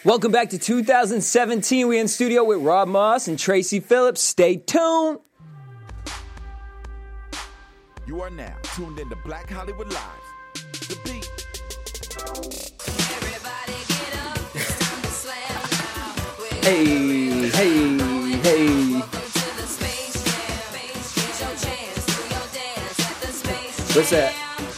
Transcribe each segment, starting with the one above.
Welcome back to 2017. We're in studio with Rob Moss and Tracy Phillips. Stay tuned. You are now tuned into Black Hollywood Live. The beat. Everybody get up, it's time to slam now. Hey, hey, hey. Welcome to the Space Jam. Here's your chance, do your dance at the Space Jam. What's that?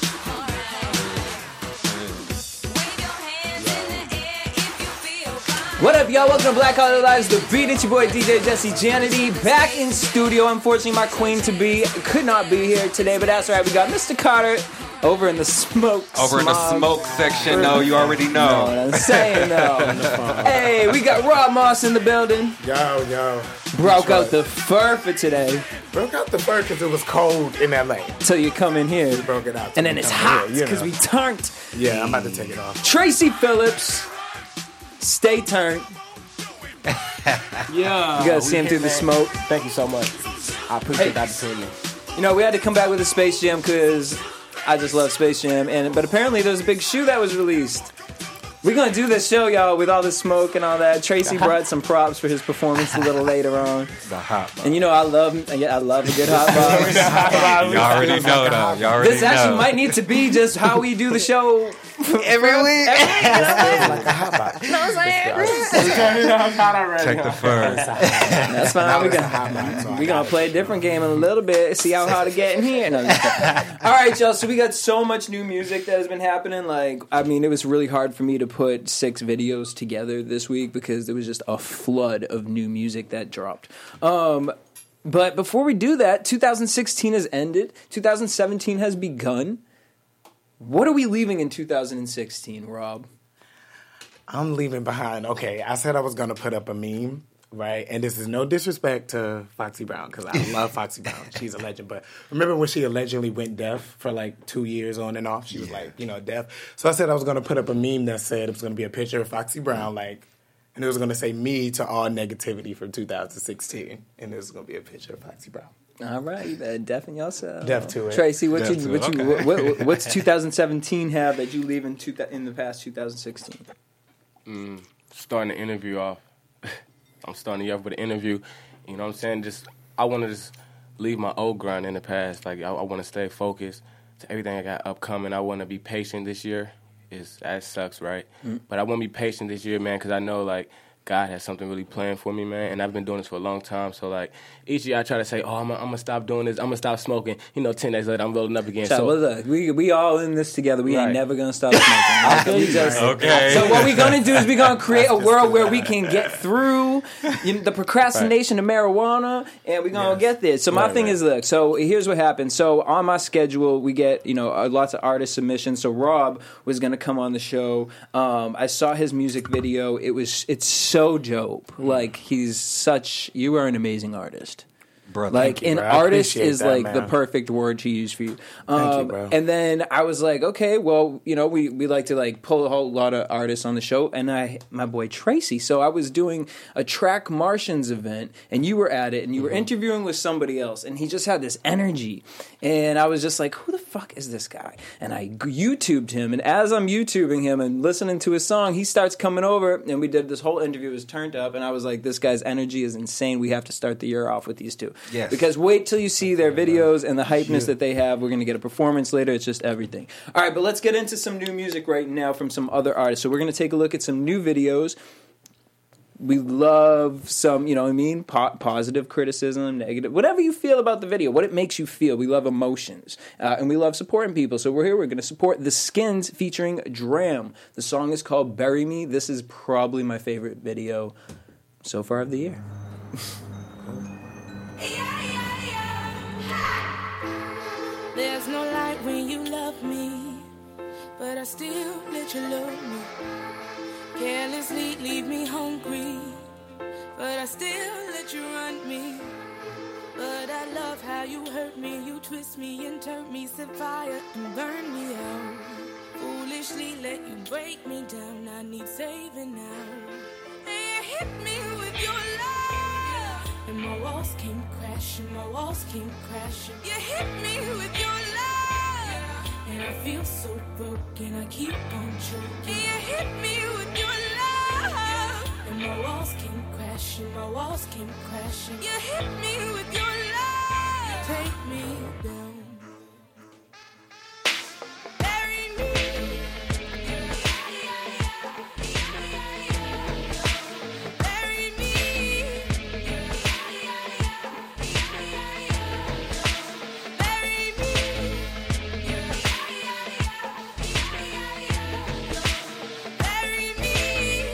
Wave your hands in the air if you feel fine. What up, y'all? Welcome to Black Hollywood Live's The Beat. It's your boy DJ Jesse Janity back in studio. Unfortunately, my queen-to-be could not be here today, but that's all right. We got Mr. Carter over in the smoke section. No, you already know. Know what I'm saying, though. Hey, we got Rob Moss in the building. Yo. Broke out the fur for today. Broke out the fur because it was cold in LA. Till you come in here. Broke it out. And then it's hot because we turned. Yeah, I'm about to take it off. Tracy Phillips, stay turned. Yeah. You gotta see him through the smoke. Thank you so much. I appreciate the opportunity. You know, we had to come back with a Space Jam because I just love Space Jam. But apparently there's a big shoe that was released. We're going to do this show, y'all, with all the smoke and all that. Tracy brought some props for his performance a little later on. The hot box. And you know, I love a good hot box. You already know, though. You already This actually might need to be just how we do the show every week. Like a hot box. Check the fur. That's fine. We're going to play a different game in a little bit, see how hard to get in here. No, I'm just kidding. All right, y'all. So we got so much new music that has been happening. Like, I mean, it was really hard for me to put 6 videos together this week because there was just a flood of new music that dropped. But before we do that, 2016 has ended. 2017 has begun. What are we leaving in 2016, Rob? I'm leaving behind. Okay, I said I was going to put up a meme, right? And this is no disrespect to Foxy Brown because I love Foxy Brown. She's a legend. But remember when she allegedly went deaf for like 2 years on and off? She was like, deaf. So I said I was going to put up a meme that said it was going to be a picture of Foxy Brown, like, and it was going to say me to all negativity from 2016. And it was going to be a picture of Foxy Brown. All right, you better deafen yourself. Deaf to it. Tracy, what's 2017 have that you leave in the past 2016? Starting the interview off. I'm starting you off with an interview. You know what I'm saying? I want to just leave my old grind in the past. Like, I want to stay focused to everything I got upcoming. I want to be patient this year. That sucks, right? But I want to be patient this year, man, because I know, like, God has something really planned for me, man, and I've been doing this for a long time. So, like, each year I try to say, I'm going to stop doing this. I'm going to stop smoking. 10 days later, I'm rolling up again. So look, we all in this together. We ain't never going to stop smoking. Okay. So what we're going to do is we're going to create a world where we can get through the procrastination of marijuana, and we're going to get there. So my thing is, look, so here's what happened. So on my schedule, we get, lots of artist submissions. So Rob was going to come on the show. I saw his music video. It's so dope. Like, you are an amazing artist. Bro, like, you, an bro. artist is that, like man. the perfect word to use for you. Thank you, bro. And then I was like, okay, well, we like to like pull a whole lot of artists on the show, and my boy Tracy. So I was doing a Track Martians event, and you were at it, and you were interviewing with somebody else, and he just had this energy, and I was just like, who the fuck is this guy? And I YouTubed him, and as I'm YouTubing him and listening to his song, he starts coming over, and we did this whole interview. It was turned up, and I was like, this guy's energy is insane. We have to start the year off with these two. Yes. Because wait till you see their videos and the hypeness that they have. We're going to get a performance later. It's just everything. All right, but let's get into some new music right now from some other artists. So we're going to take a look at some new videos. We love some, positive criticism, negative, whatever you feel about the video, what it makes you feel. We love emotions, and we love supporting people. So we're here. We're going to support The Skins featuring Dram. The song is called Bury Me. This is probably my favorite video so far of the year. There's no light when you love me, but I still let you love me. Carelessly leave me hungry, but I still let you run me. But I love how you hurt me, you twist me and turn me, set fire and burn me out. Foolishly let you break me down, I need saving now. And you hit me with your love, and my walls came crashing, You hit me with your love, and I feel so broken, I keep on choking. And you hit me with your love, walls came crashing. You hit me with your love. Take me down. Bury me. Bury me. Bury me. Bury me.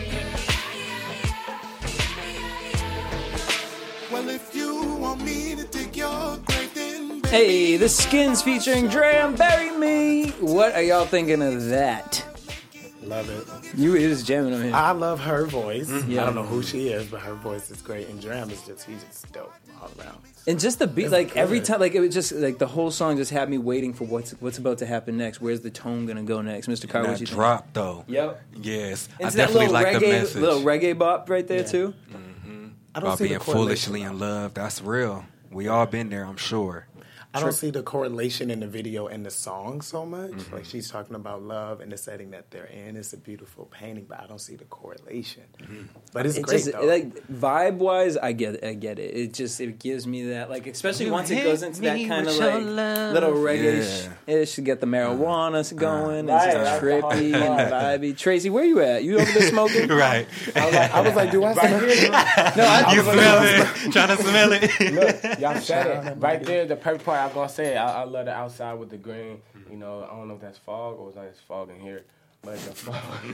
Well, if you want me to dig your grave, then Hey, the Skins featuring Dram, Bury Me. What are y'all thinking of that? Love it. You is jamming on him. I love her voice. Yeah. I don't know who she is, but her voice is great. And Dram is he's just dope all around. And just the beat, It's like every good. time, like it was just like the whole song just had me waiting for what's about to happen next. Where's the tone gonna go next, Mr. Carr? What That you think? drop though. Yep. Yes, It's I that definitely little like the reggae, message little reggae bop right there too. I don't about see the being correlation. foolishly in love. That's real. We all been there, I'm sure. I don't see the correlation in the video and the song so much. Like she's talking about love and the setting that they're in. It's a beautiful painting, but I don't see the correlation. But it's It great just though. like vibe wise, I get it. It gives me that, like, especially once it goes into that kind of like little reggae. It should get the marijuana going. It's Right, just that's the trippy hard and vibey. Tracy, where you at? You over there smoking? Right. I was like, do I smell it? No, I You smell it. Trying to smell it. Look, y'all said it. Right there, the perfect part. I was going to say it. I love the outside with the green. You know, I don't know if that's fog or it's fog in here. But the fog.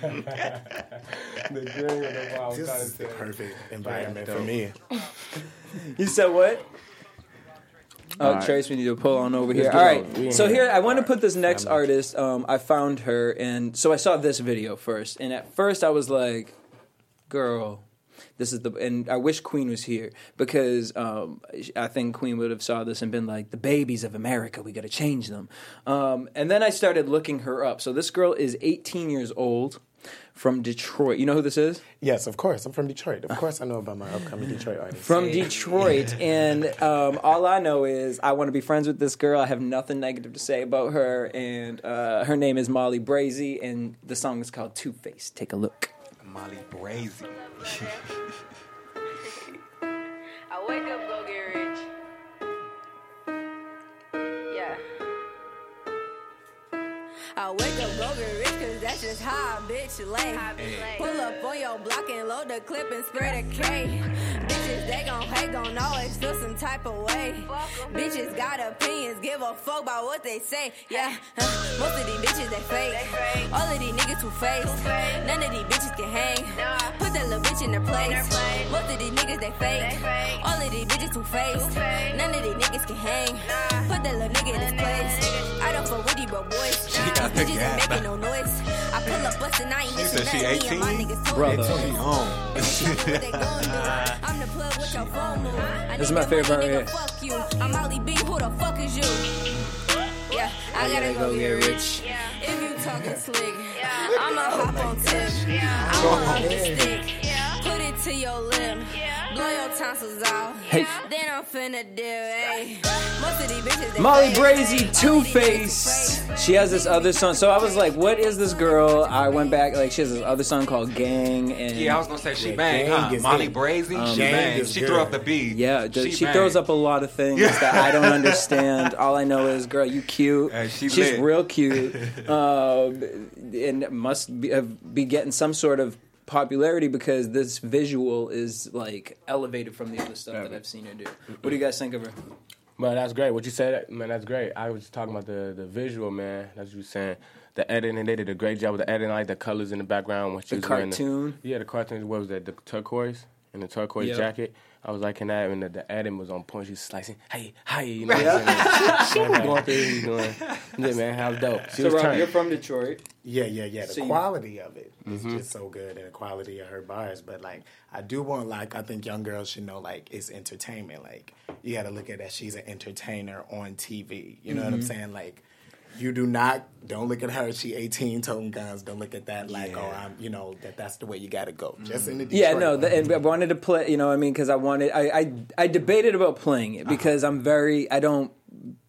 The green with the fog. This is the perfect environment for me. You said what? Oh, All right. Trace, we need to pull on over here. get All right, on. We in so here. here I want to put this next artist. I found her, and so I saw this video first, and at first I was like, "Girl, this is the." And I wish Queen was here because I think Queen would have saw this and been like, "The babies of America, we got to change them." And then I started looking her up. So this girl is 18 years old, from Detroit. You know who this is? Yes, of course. I'm from Detroit. Of course I know about my upcoming Detroit artist. From Detroit, and all I know is I want to be friends with this girl. I have nothing negative to say about her, and her name is Molly Brazy, and the song is called Two Face. Take a look. Molly Brazy. I wake up, go get rich. Yeah. I wake up, go get rich, cause that's just how a bitch lay. Pull up on your block and load the clip and spray the K. Bitches, they gon' hate, gon' always feel some type of way. Bitches got opinions, give a fuck about what they say. Yeah, most of these bitches, they fake. All of these niggas two-faced. None of these bitches can hang. Put that little bitch in their place. Most of these niggas, they fake. All of these bitches two-faced. None of these niggas can hang. Put that little nigga in his place. I don't fuck with these broke boys. These bitches ain't making no noise. I pull up bustin', I ain't missing said she nothing. Me and my 18? niggas told Brother. me. What they gon' do? I'm the plug with your phone move. I This is need my the favorite money, part nigga, here. fuck you. I'm Ollie B, who the fuck is you? Yeah, I gotta go get rich. If you talking slick, I'ma hop on tip. I'ma hop the stick. Put it to your lip. Blow your tonsils out. Hey. Then I'm finna dip, ayy. Most of these bitches, they Molly fake. Brazy, Two Face. She has this other song. So I was like, "What is this girl?" I went back. Like, she has this other song called "Gang," and Yeah, I was gonna say she Yeah, bang, Gang huh? is Molly good. Brazy, she Gang bang. is She good. threw up the beat. yeah, she bang. throws up a lot of things that I don't understand. All I know is, girl, you cute. She's She's lit. real cute, and must be getting some sort of popularity because this visual is like elevated from the other stuff that I've seen her do. What do you guys think of her? But that's great. What you said, man, that's great. I was talking about the visual, man. That's what you were saying. The editing, they did a great job with the editing, like the colors in the background. When she The was wearing cartoon? Yeah, the cartoon. What was that? The turquoise and the turquoise Yeah. jacket. I was liking that, and the editing was on point. She was slicing, hey, you know what I'm saying? She was going through what he was doing. Yeah, man, how dope. She So, was Rob, turning. you're from Detroit. Yeah. The So you- quality of it is just so good, and the quality of her bars. But like, I do want, like, I think young girls should know, like, it's entertainment. Like, you got to look at that she's an entertainer on TV. You know what I'm saying? Like, you don't look at her. She 18 toting guns. Don't look at that like, that's the way you got to go. Just in the Detroit. Yeah, no, and I wanted to play, you know what I mean? Because I debated about playing it because I don't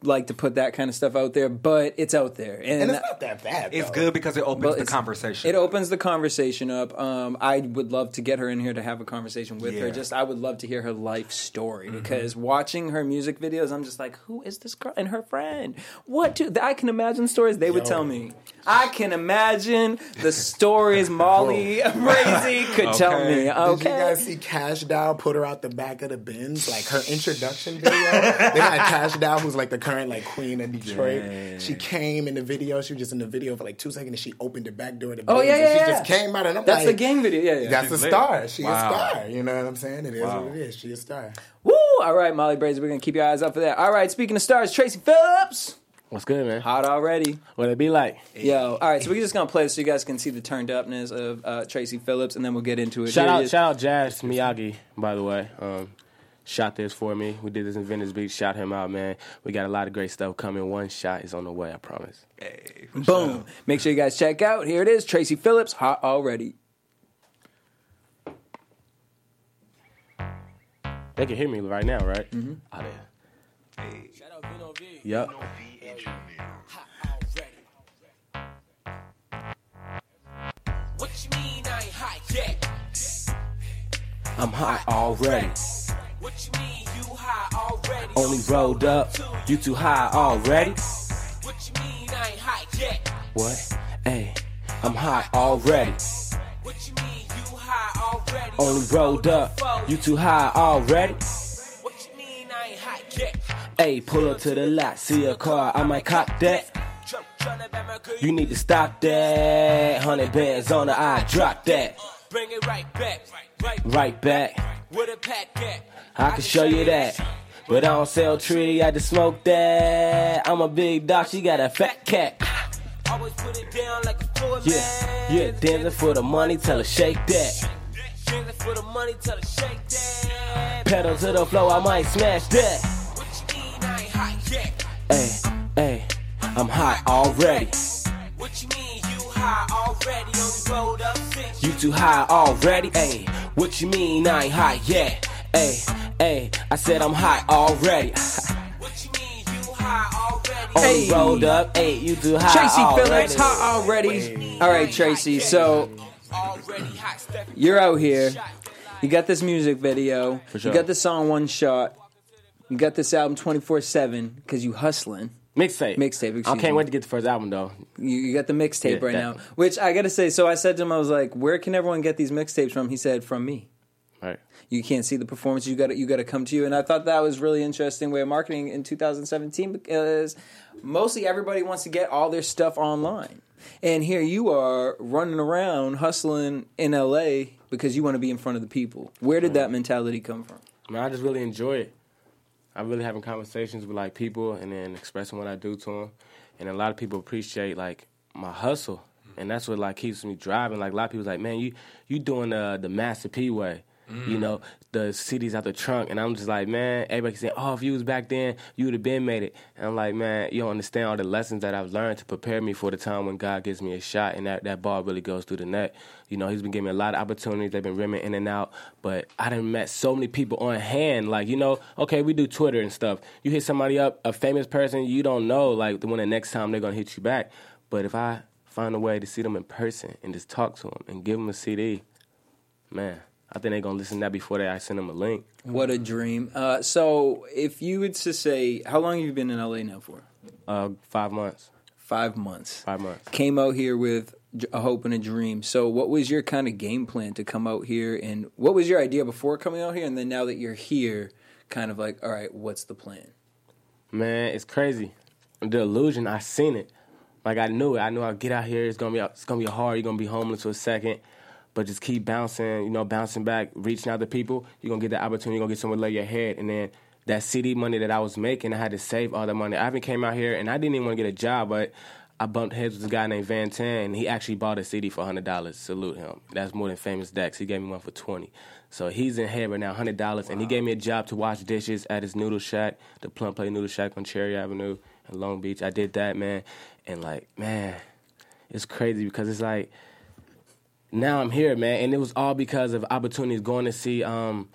like to put that kind of stuff out there, but it's out there, And it's not that bad. It's though. good because it opens Well, the it's- conversation. It opens the conversation up. I would love to get her in here to have a conversation with her. Yeah. I would love to hear her life story because watching her music videos, I'm just like, who is this girl and her friend? I can imagine stories they would tell me. I can imagine the stories Molly Brazy could tell me. Did Okay. you guys see Cash Doll put her out the back of the Benz? Like her introduction video. They got Cash Doll, who's like the current like queen of Detroit. Yeah. She came in the video. She was just in the video for like 2 seconds and she opened the back door of the Oh, Benz. yeah, and yeah, she yeah. just came out and I'm That's like, the gang video. Yeah. that's a She's lit. star. She Wow. a star. You know what I'm saying? It is Wow. what it is. She a star. Woo! All right, Molly Brazy, we're going to keep your eyes out for that. All right, speaking of stars, Tracy Phillips. What's good, man? Hot already. What it be like? Yo, all right, so we're just gonna play this so you guys can see the turned upness of Tracy Phillips, and then we'll get into it. Shout Here it is. out Jazz Miyagi, by the way. Shot this for me. We did this in Venice Beach. Shot him out, man. We got a lot of great stuff coming. One shot is on the way, I promise. Hey, Boom. Make sure you guys check out. Here it is, Tracy Phillips, hot already. They can hear me right now, right? Mm-hmm. Oh, yeah. Hey. Yep. What you mean I ain't hot yet? I'm hot already. What you mean you high already? Only rolled up. You too high already? What you mean I ain't hot yet? What? Hey, I'm hot already. What you mean you high already? Only rolled up. You too high already? What you mean I ain't hot yet? Hey, pull up to the lot. See a car, I might cop that. Tryna bet my girl You need to stop that. 100 bands on the eye, drop that. bring it right back. Right back. With a pack at. I can show you that. But I don't sell tree, I just smoke that. I'm a big dog, she got a fat cat. Always put it down like a floor Yeah, dancing for the money, tell her shake that. Dancing for the money, tell her shake that. Pedal to the floor, I might smash that. What you mean I ain't hot yet? Hey, I'm hot already. What you mean you high already? Only rolled up 6. You too high already? Hey, what you mean I ain't hot yet? Hey, I said I'm hot already. What you mean you high already? Only Hey. rolled up, hey, you too high Tracy already. Phillips, hot already. All right, Tracy, so Already hot, Steph. you're out here. You got this music video. sure. You got the song One Shot. You got this album 24/7 because you hustling. Mixtape. Mixtape, I excuse can't me. wait to get the first album, though. You got the mixtape Yeah, right now, definitely. which I gotta say. So I said to him, I was like, "Where can everyone get these mixtapes from?" He said, "From me." Right. You can't see the performance. You got to come to you. And I thought that was really interesting way of marketing in 2017 because mostly everybody wants to get all their stuff online. And here you are running around hustling in LA because you want to be in front of the people. Where did that mentality come from? Man, I just really enjoy it. I really having conversations with like people and then expressing what I do to them. And a lot of people appreciate like my hustle. And that's what like keeps me driving. Like a lot of people's like, man, you doing the Master P way. You know, the CDs out the trunk. And I'm just like, man, everybody saying, oh, if you was back then, you would have been made it. And I'm like, man, you don't understand all the lessons that I've learned to prepare me for the time when God gives me a shot and that ball really goes through the net. You know, he's been giving me a lot of opportunities. They've been rimming in and out. But I done met so many people on hand. Like, you know, okay, we do Twitter and stuff. You hit somebody up, a famous person, you don't know, like, the next time they're going to hit you back. But if I find a way to see them in person and just talk to them and give them a CD, man, I think they're going to listen to that before I send them a link. What a dream. So if you would to say, how long have you been in LA now for? 5 months. 5 months. 5 months. Came out here with a hope and a dream. So what was your kind of game plan to come out here? And what was your idea before coming out here? And then now that you're here, kind of like, all right, what's the plan? Man, it's crazy. The illusion, I seen it. Like, I knew it. I knew I'd get out here. It's gonna be hard. You're going to be homeless for a second. But just keep bouncing, bouncing back, reaching out to people. You're going to get that opportunity. You're going to get somewhere to lay your head. And then that CD money that I was making, I had to save all the money. I even came out here, and I didn't even want to get a job, but I bumped heads with this guy named Van Tan, and he actually bought a CD for $100. Salute him. That's more than Famous Dex. He gave me one for $20. So he's in here right now, $100, and he gave me a job to wash dishes at his noodle shack, the Plum Play Noodle Shack on Cherry Avenue in Long Beach. I did that, man. And, like, man, it's crazy because it's like, now I'm here, man, and it was all because of opportunities going to see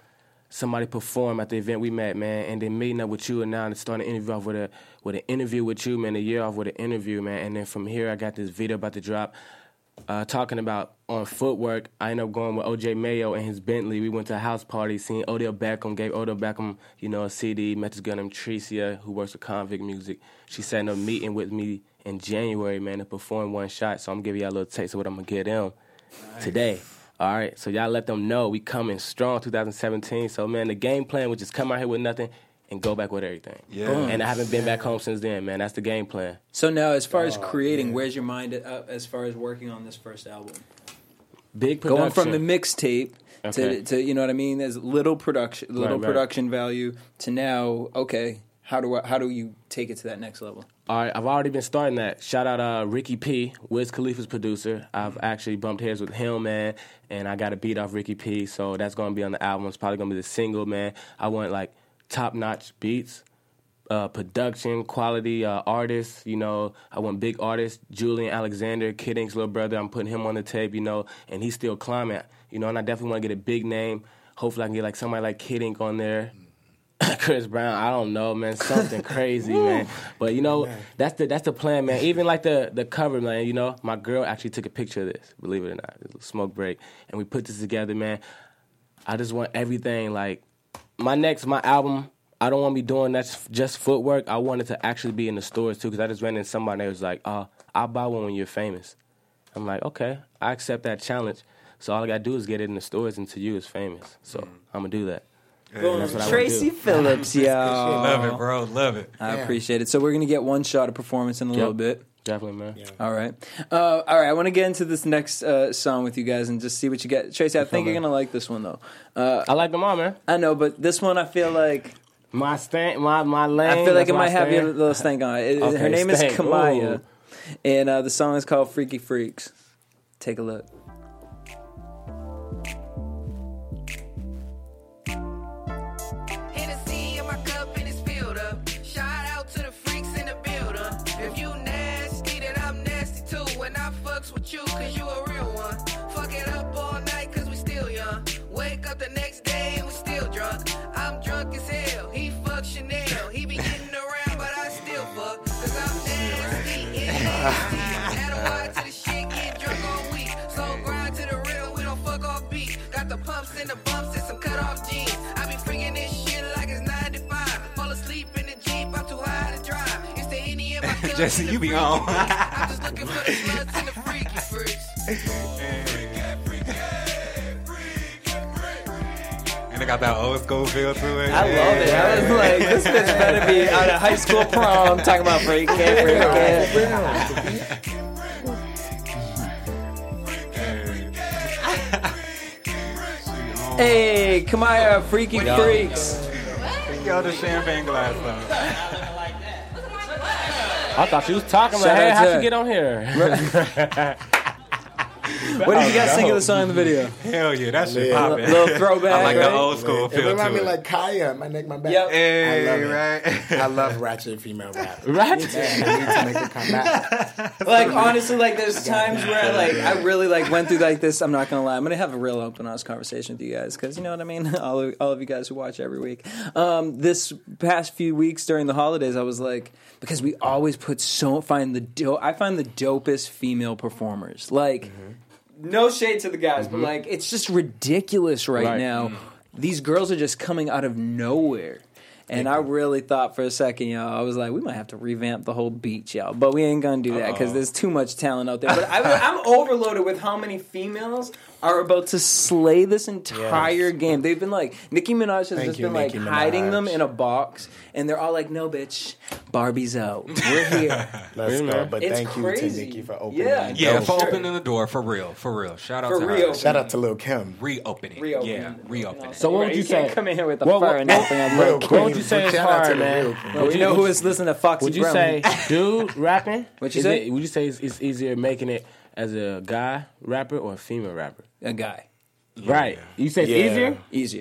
somebody perform at the event we met, man, and then meeting up with you, and now starting an interview off with an interview with you, man, a year off with an interview, man, and then from here I got this video about to drop talking about on footwork. I ended up going with OJ Mayo and his Bentley. We went to a house party, seen Odell Beckham, gave Odell Beckham, a CD, met this girl named Tricia who works with Convict Music. She set up a meeting with me in January, man, to perform One Shot, so I'm giving y'all a little taste of what I'm going to get them today. All right, so y'all let them know we coming strong 2017. So, man, the game plan was just come out here with nothing and go back with everything. Yeah. And I haven't been back home since then, man. That's the game plan. So now, as far as creating, where's your mind as far as working on this first album? Big production. Going from the mixtape to you know what I mean? There's little production value to now, okay, how do you take it to that next level? All right, I've already been starting that. Shout out Ricky P, Wiz Khalifa's producer. I've actually bumped heads with him, man, and I got a beat off Ricky P, so that's going to be on the album. It's probably going to be the single, man. I want, top-notch beats, production, quality artists, I want big artists. Julian Alexander, Kid Ink's little brother, I'm putting him on the tape, and he's still climbing, and I definitely want to get a big name. Hopefully I can get, somebody like Kid Ink on there. Chris Brown, I don't know, man, something crazy, man. But that's the plan, man. Even the cover, man. My girl actually took a picture of this. Believe it or not, it was a smoke break, and we put this together, man. I just want everything my album. I don't want to be doing that's just footwork. I want it to actually be in the stores too, because I just ran into somebody that was like, I'll buy one when you're famous. I'm like, okay, I accept that challenge. So all I gotta do is get it in the stores until you is famous. So I'm gonna do that. Tracy Phillips, y'all. Love it, bro. Love it. I appreciate it. So we're going to get one shot of performance in a little bit. Definitely, man. Yeah. All right. I want to get into this next song with you guys and just see what you get. Tracy, I think you're going to like this one, though. I like them all, man. I know, but this one I feel like... My lane. I feel like it might have your little stank on it. Her name is Kamaya, ooh. And the song is called Freaky Freaks. Take a look. With you, cause you a real one. Fuck it up all night, cause we still young. Wake up the next day and we still drunk. I'm drunk as hell, he fuck Chanel. He be getting around, but I still fuck. Cause I'm nasty and nasty. Add a Y to the shit, get drunk all week. So grind to the real, we don't fuck off beat. Got the pumps and the bumps and some cut off jeans. I be freaking this shit like it's 9-5. Fall asleep in the Jeep, I'm too high to drive. It's the Henny in my cup. Jesse, you be on. I'm just looking for the sluts and the freaky freaks. And they got that old school feel to it. I love it. I was like, this bitch better be out of high school prom talking about freaking. Hey, Kamaya, Freaky Freaks. Yo, the champagne glass though. I thought she was talking about, hey, how'd you get on here? What did you guys think of the song in the video? Hell yeah, that shit popping. Little throwback. I like the old school feel to it. It reminded me like Kaya, My Neck, My Back. Yep. Hey, I love right. it. I love ratchet female rap. Ratchet? Man, I need to make it come back. Honestly, there's times where I really went through this. I'm not gonna lie. I'm gonna have a real open, honest conversation with you guys because you know what I mean. All of you guys who watch every week. This past few weeks during the holidays, I was like, because we always I find the dopest female performers. No shade to the guys, but it's just ridiculous right now. These girls are just coming out of nowhere. And I really thought for a second, y'all, I was like, we might have to revamp the whole beach, y'all. But we ain't going to do that because there's too much talent out there. But I'm overloaded with how many females are about to slay this entire game. They've been Nicki Minaj has been hiding them in a box. And they're all like, no, bitch, Barbie's out. We're here. Let's go. But it's thank crazy. you to Nicki for opening Yeah, for opening the door, for real. Shout out to her. Shout out to Lil Kim. Reopening. Yeah, reopening. So what would you say? Come in here with the fur and everything. What would you say is hard, man? We know who is listening to Foxy Would you Brown. say dude rapping? What you say? Would you say it's easier making it as a guy rapper or a female rapper? A guy. Right. You say it's easier? Easier.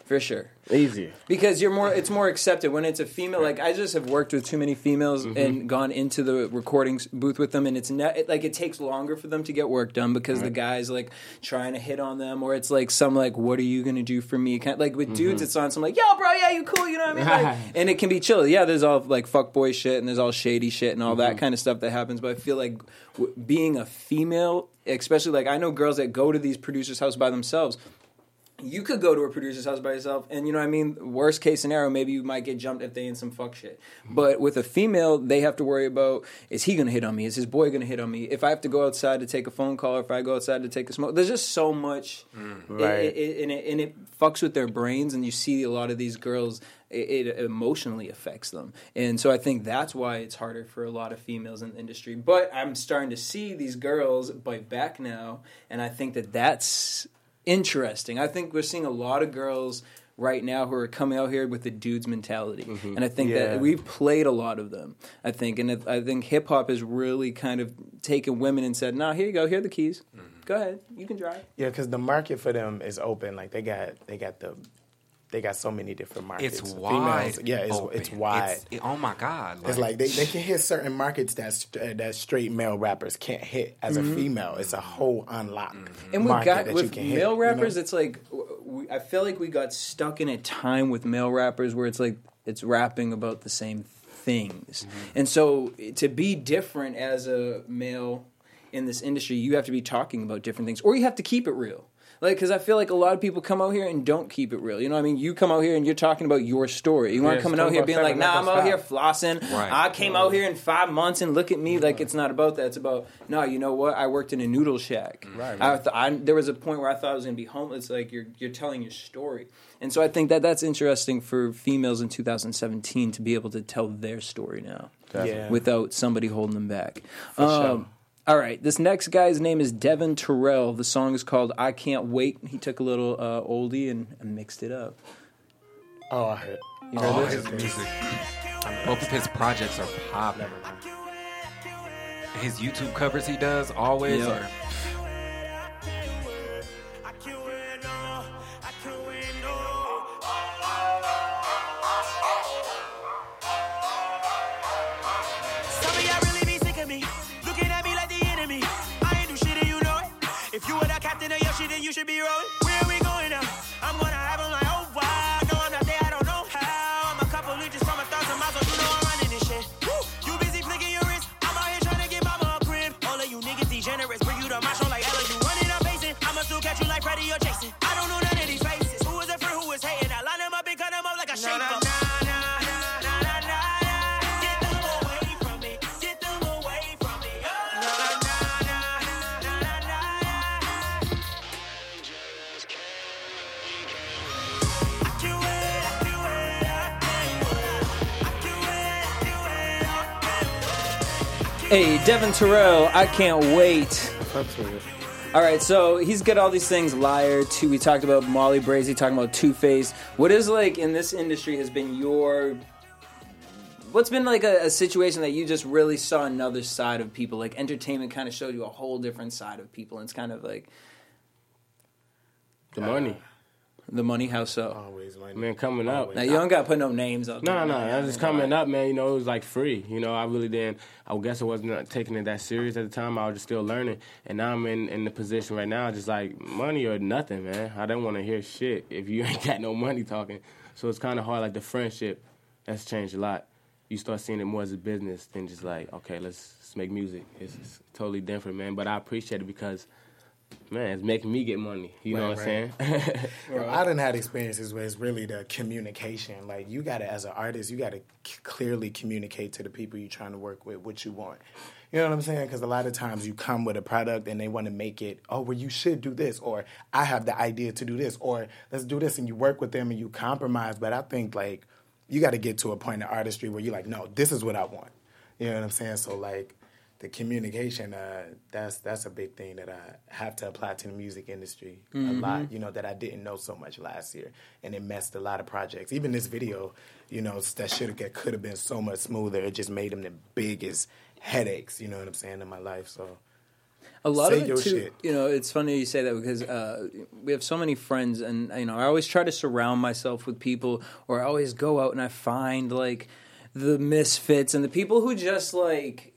For sure. Easier. Because it's more accepted when it's a female. Like, I just have worked with too many females and gone into the recording booth with them, and it's not like it takes longer for them to get work done because the guy's like trying to hit on them, or it's like some like, what are you gonna do for me? Kind of, like with dudes, it's on some like, yo, bro, yeah, you cool, you know what I mean? Like, and it can be chill. Yeah, there's all like fuckboy shit and there's all shady shit and all that kind of stuff that happens. But I feel like being a female, especially like I know girls that go to these producers' house by themselves. You could go to a producer's house by yourself, and you know what I mean? Worst case scenario, maybe you might get jumped if they in some fuck shit. But with a female, they have to worry about, is he going to hit on me? Is his boy going to hit on me? If I have to go outside to take a phone call, or if I go outside to take a smoke, there's just so much. Right. And it fucks with their brains, and you see a lot of these girls, it emotionally affects them. And so I think that's why it's harder for a lot of females in the industry. But I'm starting to see these girls bite back now, and I think that's interesting. I think we're seeing a lot of girls right now who are coming out here with the dude's mentality, and I think that we've played a lot of them. I think hip hop has really kind of taken women and said, "Nah, here you go. Here are the keys. Go ahead, you can drive." Yeah, because the market for them is open. Like they got so many different markets. It's wide. Females, yeah, it's wide. Oh my God! It's like they can hit certain markets that straight male rappers can't hit. As a female, it's a whole unlock. And with male rappers, you know? it's like I feel like we got stuck in a time with male rappers where it's like it's rapping about the same things, and so to be different as a male in this industry, you have to be talking about different things, or you have to keep it real. Like, because I feel like a lot of people come out here and don't keep it real. You know what I mean? You come out here and you're talking about your story. You aren't coming out here being like, nah, I'm out here flossing. Right. I came out here in 5 months and look at me. Like, it's not about that. It's about, no, you know what? I worked in a noodle shack. Right. There was a point where I thought I was going to be homeless. Like, you're telling your story. And so I think that's interesting for females in 2017 to be able to tell their story now without somebody holding them back. For sure. All right, this next guy's name is Devin Terrell. The song is called I Can't Wait. He took a little oldie and mixed it up. Oh, I heard. You heard his music. Both of his projects are popping. His YouTube covers he does always are. Then you should be rolling. Where are we going now? I'm gonna have them like, oh wow. No, I'm not there, I don't know how. I'm a couple inches from 1,000 miles, so you know I'm running this shit. Woo! You busy flicking your wrist. I'm out here trying to get mama a crib. All of you niggas degenerates, bring you to my show like Ella. You running up pacing. I'ma still catch you like Freddy or Jason. I don't know none of these faces. Who is it for? Who is hating? I line them up and cut them up like a shape up. Hey, Devin Terrell, I Can't Wait. All right, so he's got all these things, Liar, too. We talked about Molly Brazy, talking about Two-Face. What is, like, in this industry has been what's been, like, a situation that you just really saw another side of people? Like, entertainment kind of showed you a whole different side of people, and it's kind of like... The money. The money, how so? Always money. Man, coming up. Now, you don't got to put no names out there. No, I was just coming up, man. You know, it was like free. You know, I really didn't. I guess I wasn't taking it that serious at the time. I was just still learning. And now I'm in the position right now, just like money or nothing, man. I don't want to hear shit if you ain't got no money talking. So it's kind of hard. Like the friendship, that's changed a lot. You start seeing it more as a business than just like, okay, let's make music. It's totally different, man. But I appreciate it because, man, it's making me get money. You know what I'm saying? Well, I done had experiences where it's really the communication. Like, you got to, as an artist, you got to clearly communicate to the people you're trying to work with what you want. You know what I'm saying? Because a lot of times you come with a product and they want to make it, oh, well, you should do this, or I have the idea to do this, or let's do this, and you work with them and you compromise. But I think, like, you got to get to a point in artistry where you're like, no, this is what I want. You know what I'm saying? So, like, the communication, that's a big thing that I have to apply to the music industry a lot, you know, that I didn't know so much last year. And it messed a lot of projects. Even this video, you know, that could have been so much smoother. It just made them the biggest headaches, you know what I'm saying, in my life. So A lot Say of it your too, shit. you know, it's funny you say that because we have so many friends, and you know, I always try to surround myself with people, or I always go out and I find like the misfits and the people who just like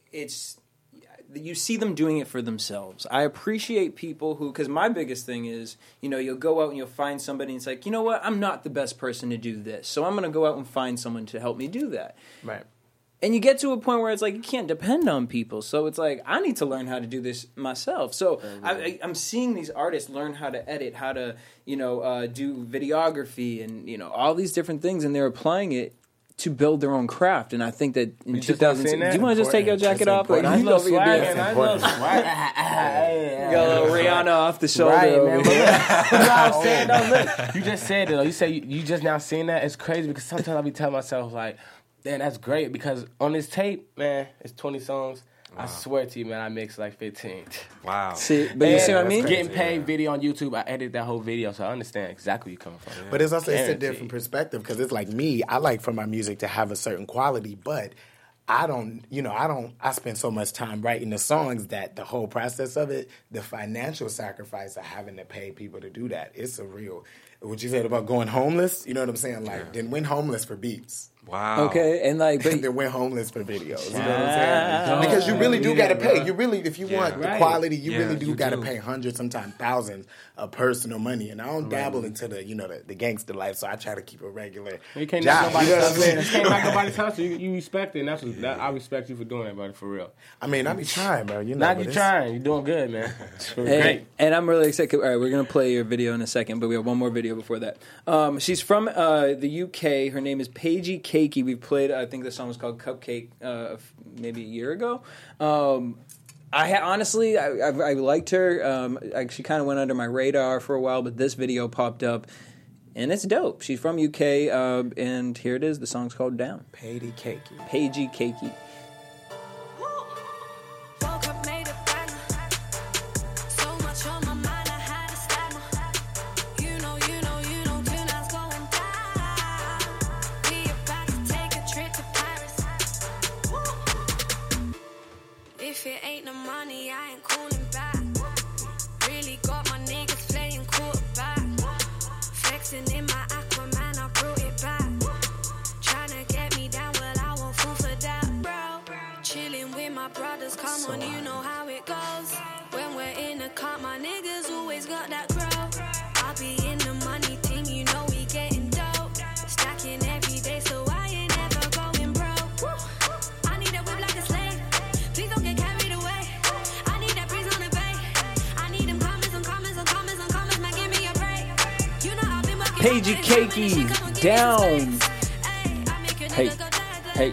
you see them doing it for themselves. I appreciate people who, because my biggest thing is, you know, you'll go out and you'll find somebody and it's like, you know what, I'm not the best person to do this, so I'm going to go out and find someone to help me do that. Right. And you get to a point where it's like you can't depend on people. So it's like, I need to learn how to do this myself. So I'm seeing these artists learn how to edit, how to, you know, do videography and, you know, all these different things. And they're applying it to build their own craft. And I think that in 2000, do you want to just take your jacket off? Like, you over your dance. I love swag. Got a little Rihanna off the shoulder. Right, over man. here. But look, I was saying, though, look, you just said it, though. You say you just now seen that. It's crazy because sometimes I be telling myself, like, damn, that's great because on this tape, man, it's 20 songs. Wow. I swear to you, man, I mixed like 15. Wow. See, but you see what I mean? Getting paid video on YouTube, I edit that whole video, so I understand exactly where you're coming from. Yeah. But it's also it's a Guaranteed. different perspective because it's like me. I like for my music to have a certain quality, but I don't. I spend so much time writing the songs that the whole process of it, the financial sacrifice of having to pay people to do that, it's a real. What you said about going homeless, you know what I'm saying? Like, then went homeless for beats. Wow. Okay, and like, but And then went homeless for videos. You know what I'm saying? Because you really do got to pay. You really, if you want the quality, you really do got to pay hundreds, sometimes thousands of personal money. And I don't dabble into the gangster life, so I try to keep a regular You can't job. knock You know nobody's what I'm house. saying? Can't knock nobody's house. So you respect it, and I respect you for doing that, buddy, for real. I mean, I be trying, bro. You know, Not but you it's- trying. You're doing good, man. It's Hey, great. and I'm really excited. All right, we're going to play your video in a second, but we have one more video before that. She's from the UK. Her name is Paige Cakey. We've played, I think the song was called Cupcake maybe a year ago. Honestly, I liked her. She kind of went under my radar for a while, but this video popped up, and it's dope. She's from UK, and here it is. The song's called Down. Paige Cakey. Paige Cakey. Woke up, made a banger. So much on my mind, I had to stammer. You know, tonight's going down. We about to take a trip to Paris. Woo. If it ain't no money, I ain't calling back. Really got my niggas playing quarterback. Flexing in my Aquaman, I brought it back. Tryna get me down, well, I won't fall for that, bro. Chilling with my brothers, come on, you know how it goes. When we're in the car, my niggas always got that grow. I'll be in the money team, you know we getting dope. Stacking every day, so I ain't ever going broke. Woo. I need a whip like a slave. Please don't get carried away. I need that breeze on the bay. I need them comments, man, give me a break. You know I've been working Paige hard, but it's Cakey, not many Down. Hey, Hey,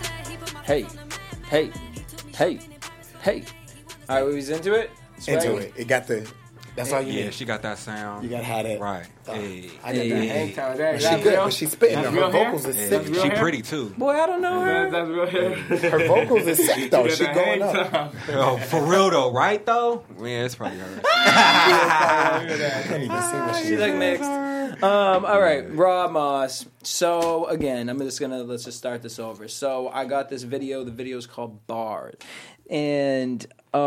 hey. All right, we was into it? Into it. It got the. That's all you Yeah, need. she got that sound. You got to have that. Right. Hey. I got that. Hang time, But she good, but she's spitting. That's Her real hair? vocals is Yeah, sick. she pretty too. Boy, I don't know her. That's real hair. Her vocals is sick though. She going up. Oh, for real though, right though? Yeah, it's probably her. I can't even see what She's like mixed. All right, Rob Moss. So again, let's just start this over. So I got this video. The video is called Bard, and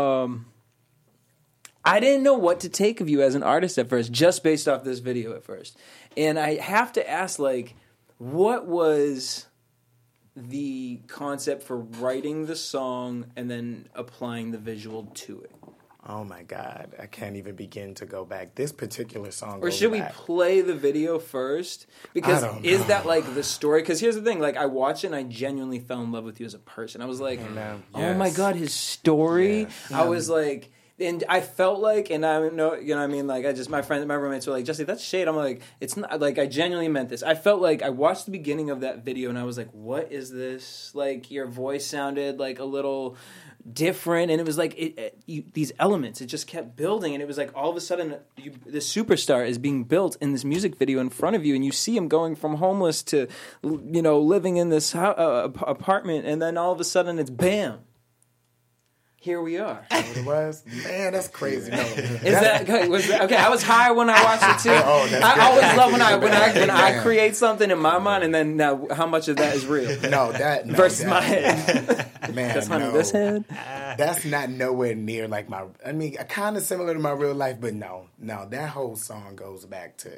I didn't know what to take of you as an artist at first, just based off this video at first. And I have to ask, like, what was the concept for writing the song and then applying the visual to it? Oh my God, I can't even begin to go back. This particular song. Or goes should we back. play the video first? Because I don't is know. that like the story? Because here's the thing: like I watched it, and I genuinely fell in love with you as a person. I was like, oh my God, his story. Yes. I was like, and I felt like, and I know, you know what I mean? Like my roommates were like, Jesse, that's shade. I'm like, it's not, like I genuinely meant this. I felt like I watched the beginning of that video, and I was like, what is this? Like your voice sounded like a little different, and it was like these elements, it just kept building, and it was like all of a sudden the superstar is being built in this music video in front of you, and you see him going from homeless to, you know, living in this apartment, and then all of a sudden it's bam. here we are. What it was? Man, that's crazy. No. Is that okay? I was high when I watched it too. Oh, that's I good. always love when I create something in my mind, and then now how much of that is real? No, versus my head. Man, that's honey, this head. That's not nowhere near like my. I mean, kind of similar to my real life, but no. That whole song goes back to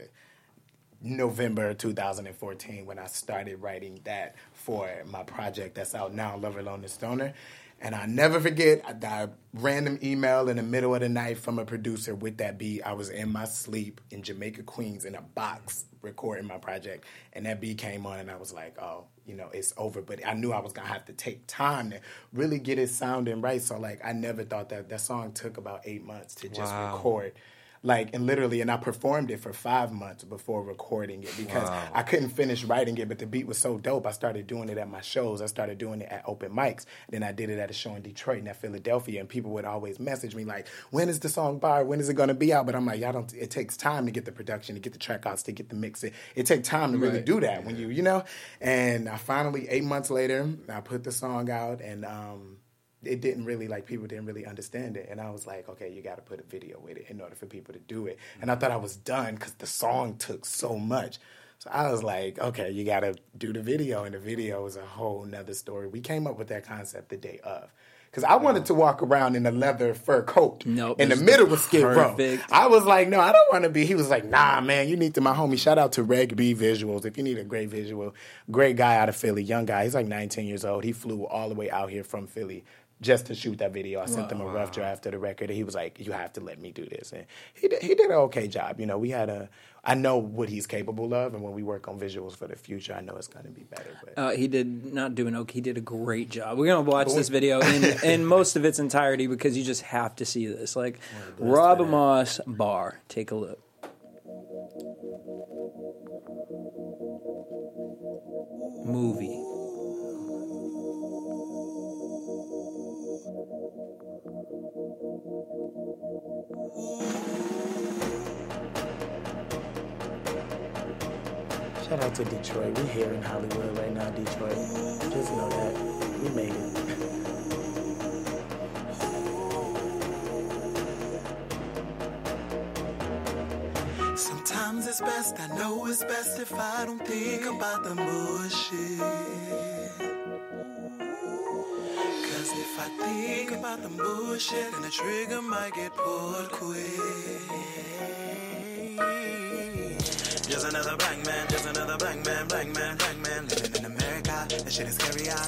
November 2014 when I started writing that for my project that's out now, Lover, Alone, and Stoner. And I'll never forget, I got a random email in the middle of the night from a producer with that beat. I was in my sleep in Jamaica, Queens, in a box recording my project. And that beat came on, and I was like, oh, it's over. But I knew I was going to have to take time to really get it sounding right. So, I never thought that song took about 8 months to just record. And I performed it for 5 months before recording it because I couldn't finish writing it, but the beat was so dope. I started doing it at my shows. I started doing it at open mics. Then I did it at a show in Detroit and at Philadelphia, and people would always message me like, when is the song by? When is it going to be out? But I'm like, it takes time to get the production, to get the track outs, to get the mix. It takes time to really do that when And I finally, 8 months later, I put the song out, and it didn't really, people didn't really understand it. And I was like, okay, you got to put a video with it in order for people to do it. And I thought I was done because the song took so much. So I was like, okay, you got to do the video. And the video is a whole nother story. We came up with that concept the day of. Because I wanted to walk around in a leather fur coat in the middle of Skid Row. I was like, no, I don't want to be. He was like, nah, man, you need to, my homie, shout out to Reg B Visuals. If you need a great visual, great guy out of Philly, young guy. He's like 19 years old. He flew all the way out here from Philly just to shoot that video. I sent him a rough draft of the record, and he was like, you have to let me do this. And he did an okay job. I know what he's capable of, and when we work on visuals for the future, I know it's going to be better. But he did not do an okay. He did a great job. We're going to watch this video in most of its entirety because you just have to see this. Rob Moss Bar. Take a look. Movie. Shout out to Detroit. We here in Hollywood right now, Detroit. Just know that. We made it. Sometimes it's best, I know it's best if I don't think about the bullshit. Cause if I think about the bullshit, then the trigger might get pulled quick. Just another black man, living in America. That shit is scary out.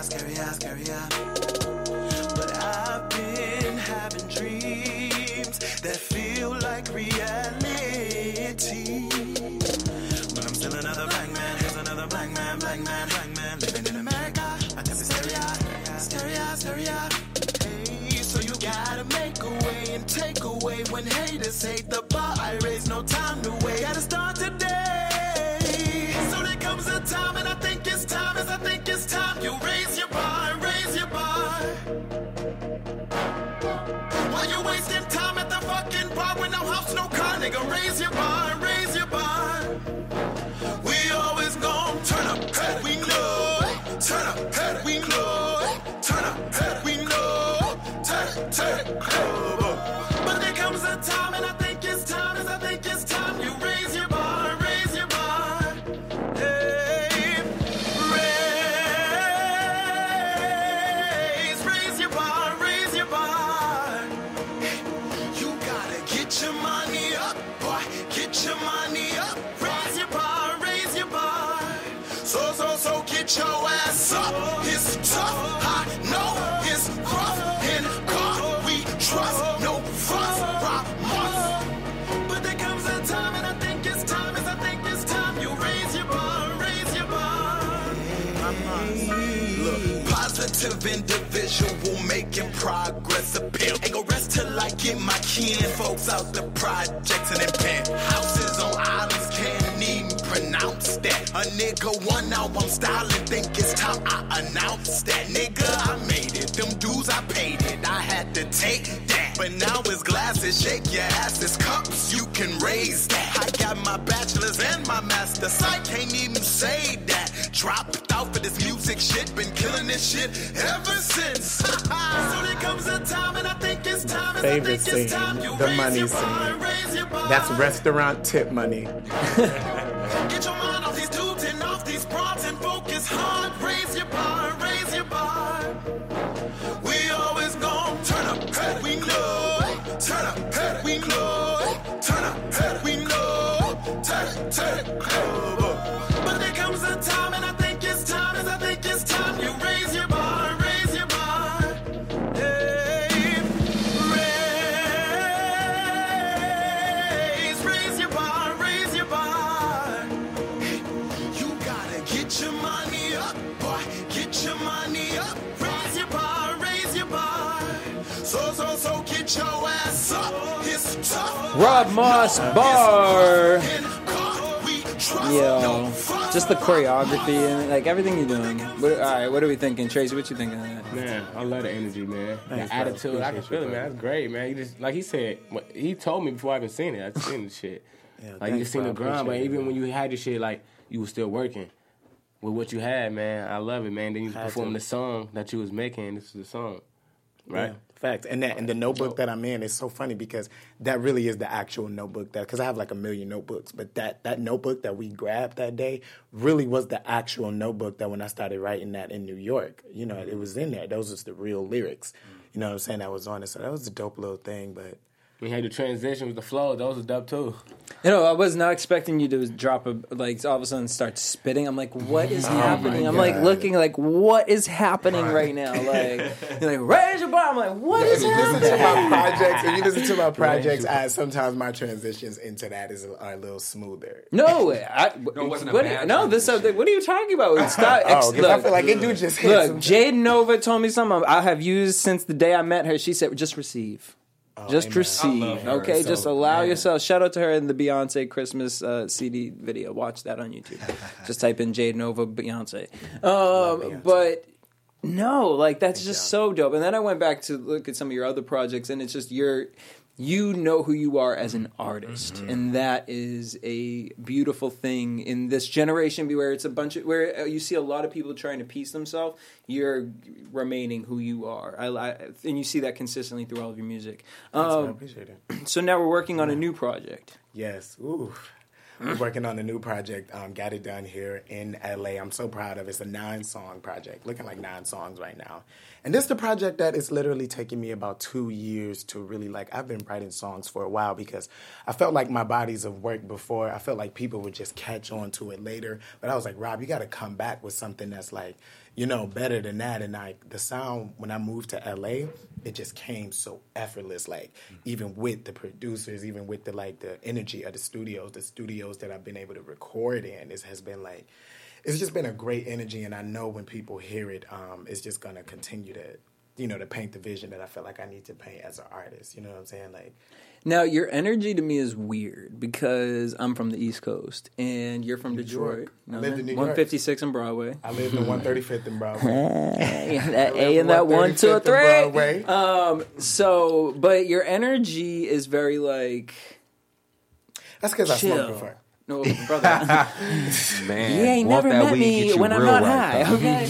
But I've been having dreams that feel like reality. But I'm still another black man, just another black man, living in America. I guess it's scary out. Hey, so you gotta make a way and take away when haters hate the bar. I raise no time to wait. Gotta start today. So there comes a time, and I think it's time. You raise your bar. While you wasting time at the fucking bar with no house, no car, nigga, raise your bar. We always gon' turn up, we know. Turn up, we know. Turn up, we know. Turn up. But there comes a time, and I think it's time. You raise your bar. Hey, raise your bar. You gotta get your money up, boy. Get your money up. Raise your bar. So get your ass up. It's tough, I know it's rough. In God we trust, no fuss, rock us. But there comes a time, and I think it's time. You raise your bar. Look, positive individual making progress appeal. Ain't gon' rest till I get my kin folks out the projects and in penthouses on islands. Can't even pronounce that. A nigga one album style and think it's time I announce that. Nigga, I made it. Them dues I paid it. I had to take that. But now it's glasses. Shake your ass. It's cups. You can raise that. I got my bachelor's and my master's. I can't even say that. Dropped out for this music shit. Been killing this shit ever since. So there comes a time. favorite scene, the money scene. That's restaurant tip money. Get your mind off these tubes and off these bras and focus hard. Raise your bar, raise your bar. We always gon' turn up, hey, we know. Turn up, hey, we know. Turn up, hey, we know. Turn it, but there comes a time, and I think it's time, you raise your bar, raise your bar. Hey, raise your bar, raise your bar. Hey, you gotta get your money up, boy, get your money up. Raise your bar, raise your bar. So get your ass up. It's tough. Rob Moss Bar. Yo, just the choreography and like everything you're doing. All right, what are we thinking, Tracy? What you thinking of that? Man, I love the energy, man. Thanks, the attitude, bro. I can feel it, man. That's great, man. You just like he said, he told me before I even seen it. I seen the shit. Yeah, like you thanks, just seen bro. the grind, but Appreciate it, even man. when you had your shit, like you was still working with what you had, man. I love it, man. Then you performed the song that you was making. This is the song, right? Yeah, fact. And the notebook that I'm in is so funny because that really is the actual notebook because I have like 1 million notebooks, but that notebook that we grabbed that day really was the actual notebook that when I started writing that in New York, you know, it was in there. Those was the real lyrics. You know what I'm saying? That was on it. So that was a dope little thing, but We had the transition with the flow. Those was dope too. You know, I was not expecting you to drop like all of a sudden start spitting. I'm like, what is happening? I'm like looking like, what is happening right now? Like, you're like, raise your bar. I'm like, what is happening? Listen to my projects. If you listen to my projects, sometimes my transitions into that are a little smoother. No, it wasn't a bad what are you talking about? Stop. I feel like it do just hit. Look, Jade Nova told me something I have used since the day I met her. She said, just receive. Just amen. receive, okay? So, just allow yourself. Shout out to her in the Beyonce Christmas CD video. Watch that on YouTube. Just type in Jade Nova Beyonce. But no, like that's just so dope. And then I went back to look at some of your other projects, and it's just you know who you are as an artist, and that is a beautiful thing in this generation. Where it's where you see a lot of people trying to piece themselves. You're remaining who you are, and you see that consistently through all of your music. I appreciate it. So now we're working on a new project. Yes. Ooh. We're working on a new project. Got it done here in LA. I'm so proud of it. It's a 9-song project, looking like 9 songs right now. And this is the project that is literally taking me about 2 years to really I've been writing songs for a while because I felt like my bodies have worked before. I felt like people would just catch on to it later. But I was like, Rob, you got to come back with something that's better than that. And the sound, when I moved to LA, it just came so effortless. Even with the producers, even with the energy of the studios that I've been able to record in, has been it's just been a great energy. And I know when people hear it, it's just gonna continue to paint the vision that I feel like I need to paint as an artist. You know what I'm saying? Now, your energy to me is weird because I'm from the East Coast and you're from Detroit. I lived in New York. 156 in Broadway. I lived in 135th in Broadway. That A and that 1, 2, 3. Broadway. But your energy is very That's because I chill. smoked before. No, brother. Man, you ain't never met me when I'm not high, okay?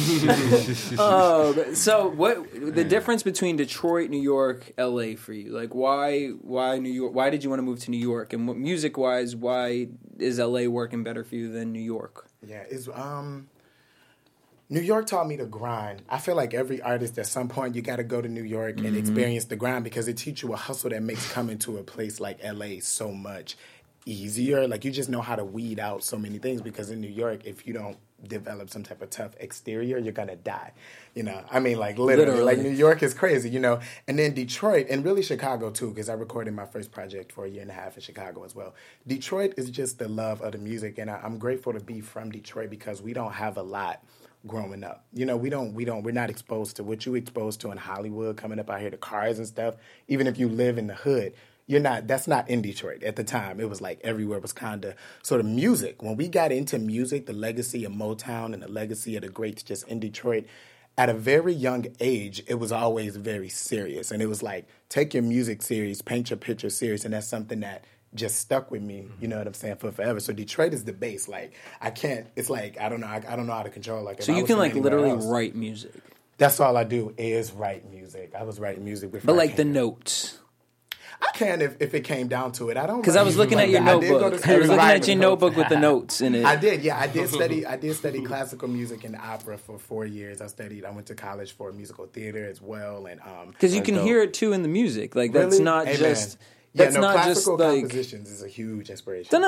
So what the difference between Detroit, New York, LA for you? Why New York? Why did you want to move to New York? And music wise, why is LA working better for you than New York? Yeah, it's New York taught me to grind. I feel like every artist at some point you got to go to New York and experience the grind because it teaches you a hustle that makes coming to a place like LA so much easier. You just know how to weed out so many things because in New York, if you don't develop some type of tough exterior, you're gonna die. Literally. New York is crazy, And then Detroit and really Chicago too, because I recorded my first project for 1.5 years in Chicago as well. Detroit is just the love of the music, and I'm grateful to be from Detroit because we don't have a lot growing up. We're not exposed to what you exposed to in Hollywood, coming up out here, the cars and stuff. Even if you live in the hood, that's not in Detroit. At the time, it was everywhere was kind of sort of music. When we got into music, the legacy of Motown and the legacy of the greats just in Detroit, at a very young age, it was always very serious. And it was take your music serious, paint your picture serious. And that's something that just stuck with me, you know what I'm saying, for forever. So Detroit is the base. I can't, it's I don't know how to control So you can literally write music. That's all I do is write music. I was writing music before. But the notes. I can if it came down to it. I don't because I was looking at your notebook. I was looking at your notebook with the notes in it. I did, yeah. I did study classical music and opera for 4 years. I went to college for musical theater as well, and because you can hear it too in the music. Like that's not Amen. just. Yeah, That's no, not classical just like compositions is a huge inspiration. yeah,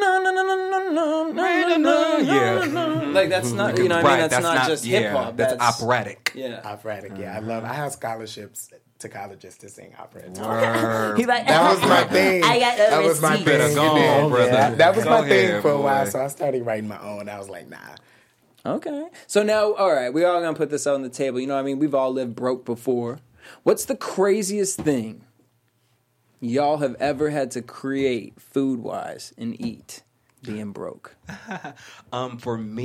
like that's not you know what I mean. That's not just hip hop. That's operatic. Yeah, operatic. Yeah, I have scholarships to colleges to sing opera. He's like, that was my thing. I got that was my thing. brother. That was my thing ahead, for a while. boy. So I started writing my own. I was like, nah. Okay. So now, all right, we all gonna put this on the table. You know what I mean? We've all lived broke before. What's the craziest thing y'all have ever had to create food-wise and eat being broke? For me,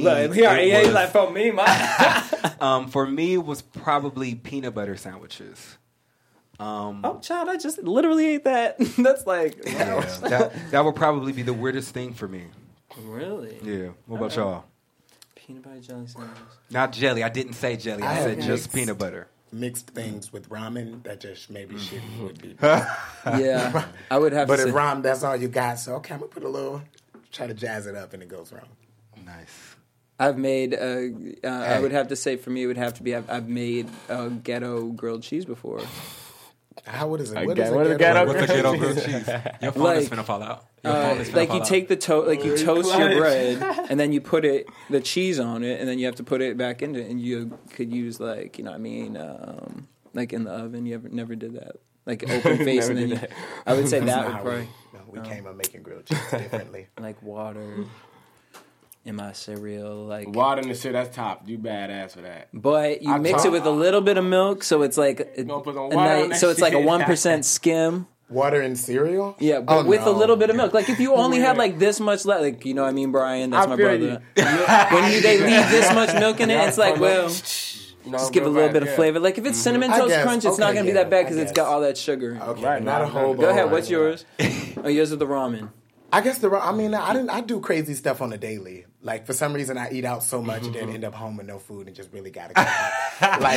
for me, it was probably peanut butter sandwiches. Oh, child, I just literally ate that. That's like, wow. that would probably be the weirdest thing for me. Really? Yeah. What about y'all? Peanut butter jelly sandwiches. Not jelly. I didn't say jelly. I said just peanut butter. Mixed things with ramen that just maybe shitty would be. Yeah, I would have but to if say. ramen, that's all you got. So okay, I'm gonna put a little, try to jazz it up, and it goes wrong. Nice. I've made. I would have to say for me, it would have to be. I've made ghetto grilled cheese before. What is it? What's a ghetto grilled cheese? Your phone is finna fall out. Like you take the you toast your bread and then you put the cheese on it and then you have to put it back into it and you could use like you know what I mean like in the oven. You never did that like open face and then I would say that would probably. We came up making grilled cheese differently. Like water in my cereal, like water in the shit. That's top. You badass for that. But you mix it with a little bit of milk, so it's like put some water on that so it's like a shit. 1% skim. Water in cereal? Yeah, but with a little bit of milk. Like if you only had like this much left, like you know what I mean, Brian? That's my brother. When they leave this much milk in it, it's like just give a little bit of flavor. Like if it's cinnamon toast crunch, it's not gonna be that bad because it's got all that sugar. Okay, right, not a whole. Go ahead. What's yours? Oh, yours is the ramen. I guess I do crazy stuff on a daily. Like for some reason I eat out so much and then end up home with no food and just really gotta go out. Like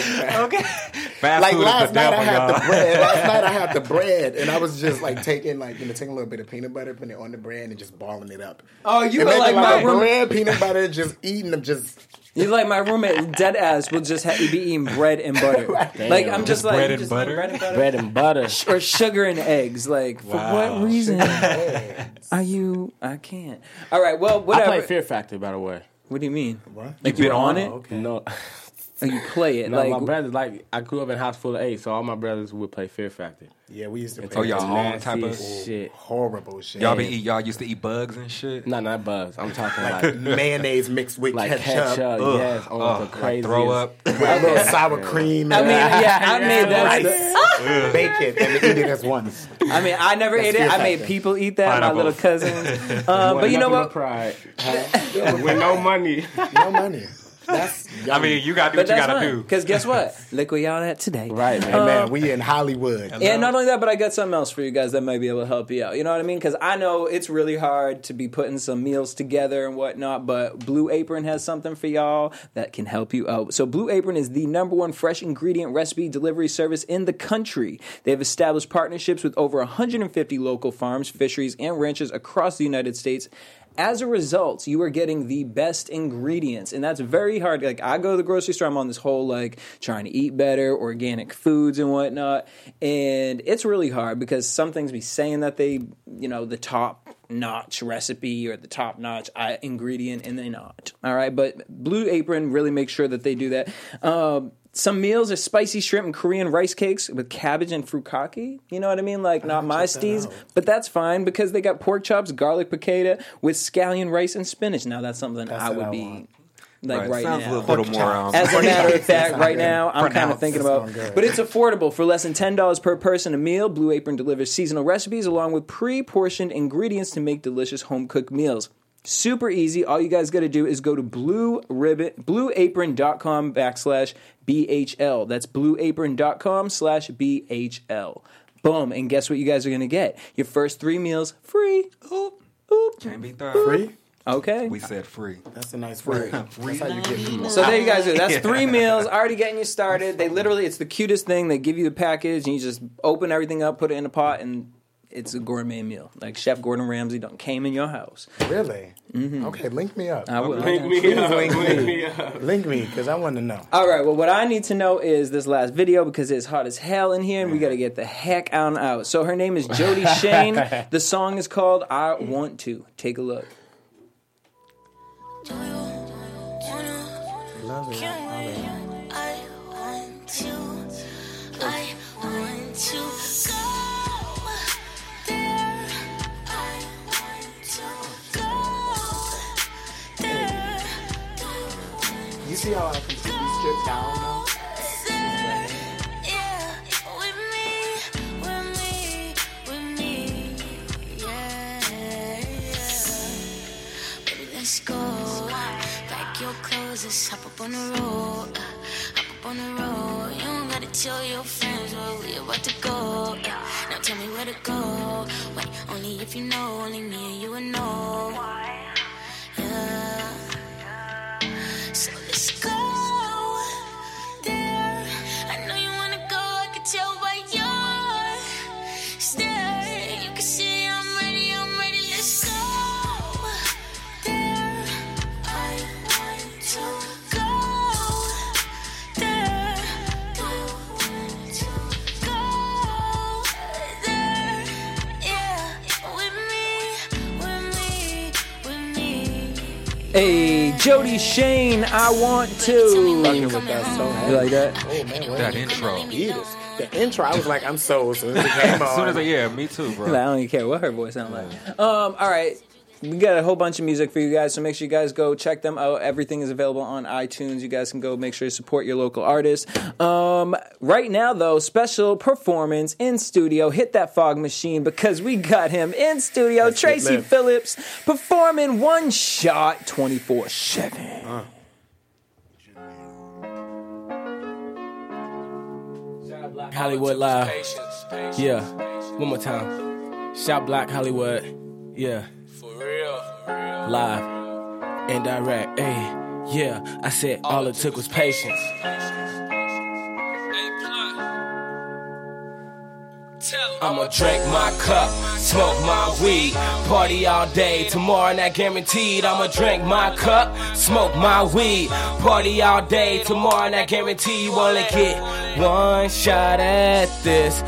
last night I had the bread and I was just like taking a little bit of peanut butter, putting it on the bread and just balling it up. Oh, you and were like my bread, peanut butter, just eating them just. You're like my roommate, dead ass, will just be eating bread and butter. Like I'm just like bread and butter, bread and butter, or sugar and eggs. Like for what reason are you? I can't. All right, well, whatever. I play Fear Factor, by the way. What do you mean? What? Like you on it? Okay. No. Oh, you play it? No, like my brothers I grew up in a house full of 8, so all my brothers would play Fear Factor. Yeah, we used to play. Oh, y'all own type of shit, horrible shit. Y'all used to eat bugs and shit. No, not bugs. I'm talking like mayonnaise mixed with like ketchup. Yes, the crazy throw up with a little sour cream. I made that rice, bacon, and eat it as one. I mean, I never ate it. I made people eat that. Pineapple. My little cousins. But you know what? Pride. With no money. No money. I mean, you got to do what you got to do. Because guess what? Look where y'all at today. Right, man. Man, we in Hollywood. And not only that, but I got something else for you guys that might be able to help you out. You know what I mean? Because I know it's really hard to be putting some meals together and whatnot, but Blue Apron has something for y'all that can help you out. So Blue Apron is the #1 fresh ingredient recipe delivery service in the country. They have established partnerships with over 150 local farms, fisheries, and ranches across the United States. As a result, you are getting the best ingredients, and that's very hard. Like, I go to the grocery store, I'm on this whole, like, trying to eat better, organic foods and whatnot, and it's really hard because some things be saying that they, you know, the top-notch recipe or the top-notch ingredient, and they're not, all right? But Blue Apron really makes sure that they do that. Some meals are spicy shrimp and Korean rice cakes with cabbage and furikake. You know what I mean? Like, not my steez, but that's fine because they got pork chops, garlic piccata with scallion rice and spinach. Now, that's something I would be like right sounds now. A little more, as a matter of fact, right now, I'm kind of thinking about, but it's affordable. For less than $10 per person a meal, Blue Apron delivers seasonal recipes along with pre-portioned ingredients to make delicious home-cooked meals. Super easy. All you guys got to do is go to blueapron.com/BHL. That's blueapron.com/BHL. Boom. And guess what you guys are going to get? Your first 3 meals free. Can't beat that. Free? Okay. We said free. That's a nice word. Free. That's how you get people. So there you guys go. That's 3 meals, already getting you started. They literally, it's the cutest thing. They give you the package, and you just open everything up, put it in a pot, and it's a gourmet meal. Like Chef Gordon Ramsay came in your house. Really? Mm-hmm. Okay, link me up. I will. Link me up. Link me, because I want to know. All right, well, what I need to know is this last video because it's hot as hell in here, and we got to get the heck on out. So her name is Jody Shane. The song is called I Want To. Take a look. Love it. I want to go there. I want to go there. You see how I completely stripped down now? Yeah, with me, yeah. Baby, let's go. Pack your clothes, let's hop up on the road. You don't gotta tell your friends where we about to go. Now tell me where to go. Wait, only if you know, only me and you would know. Yeah. So let's go there. I know you wanna go, I can tell by your stare. You can see I'm ready, let's go there. I want to go there. I want to go there. Yeah, with me. Hey, Jody Shane, I Want To. Fucking with that so heavy. You like that? Oh, man. That intro. The intro, I was like, I'm so as soon as it came on. As soon as yeah, me too, bro. I don't even care what her voice sounds like. All right. We got a whole bunch of music for you guys, so make sure you guys go check them out. Everything is available on iTunes. You guys can go make sure you support your local artists. Right now, though, special performance in studio. Hit that fog machine because we got him in studio. Let's Tracy Phillips performing One Shot 24/7. Hollywood Live. Yeah. One more time. Shout Black Hollywood. Yeah. For real. Live. And direct. Hey. Yeah. I said all it took was patience. I'ma drink my cup, smoke my weed, party all day. Tomorrow not guaranteed. I'ma drink my cup, smoke my weed, party all day. Tomorrow not guaranteed. You only get one shot at this.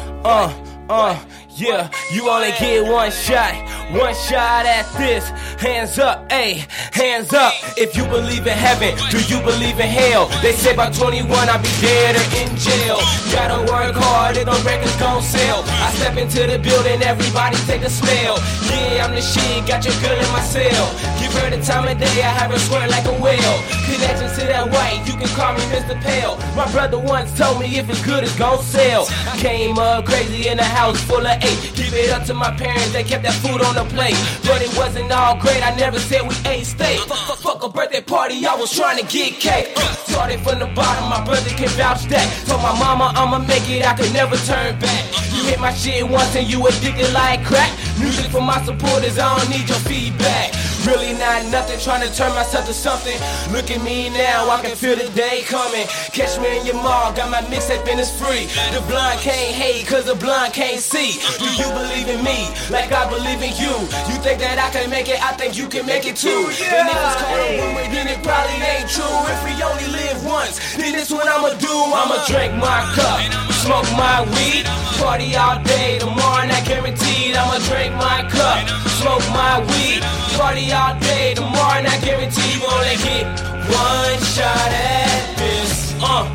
Yeah, you only get one shot at this. Hands up, ayy, hands up. If you believe in heaven, do you believe in hell? They say by 21 I'll be dead or in jail. Gotta work hard, and the records gon' sell. I step into the building, everybody take a smell. Yeah, I'm the shit, got your girl in my cell. Give her the time of day, I have her swear like a whale. Connections to that white, you can call me Mr. Pale. My brother once told me if it's good, it's gon' sell. Came up crazy in a house full of 8. Give it up to my parents, they kept that food on the plate. But it wasn't all great, I never said we ate steak. Fuck a birthday party, I was trying to get cake. Started from the bottom, my brother can vouch that. Told my mama I'ma make it, I could never turn back. You hit my shit once and you addicted like crack. Music for my supporters, I don't need your feedback. Really not nothing, trying to turn myself to something. Look at me now, I can feel the day coming. Catch me in your mall, got my mixtape and it's free. The blind can't hate, cause the blind can't see. Do you believe in me, like I believe in you? You think that I can make it, I think you can make it too. And if it's called a rumor, then it probably ain't true. If we only live once, then this what I'ma do. I'ma drink my cup, smoke my weed, party all day. Tomorrow not guaranteed. I'ma drink my cup, smoke my weed, party all day. Tomorrow not guaranteed. You only get one shot at this.